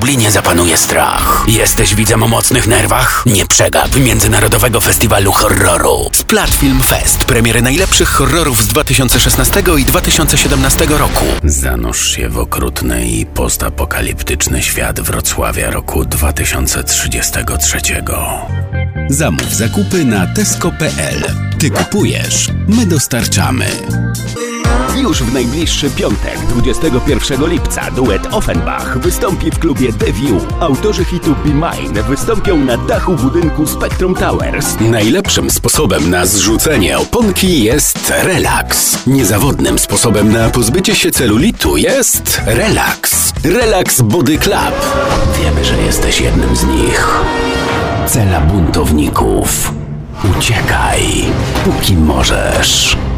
Lublinie zapanuje strach. Jesteś widzem o mocnych nerwach? Nie przegap Międzynarodowego Festiwalu Horroru. Splat Film Fest. Premiery najlepszych horrorów z 2016 i 2017 roku. Zanurz się w okrutny i postapokaliptyczny świat Wrocławia roku 2033. Zamów zakupy na tesco.pl. Ty kupujesz, my dostarczamy. Już w najbliższy piątek, 21 lipca, duet Offenbach wystąpi w klubie The View. Autorzy hitu Be Mine wystąpią na dachu budynku Spectrum Towers. Najlepszym sposobem na zrzucenie oponki jest relaks. Niezawodnym sposobem na pozbycie się celulitu jest relaks. Relax Body Club. Wiemy, że jesteś jednym z nich. Cela buntowników. Uciekaj, póki możesz.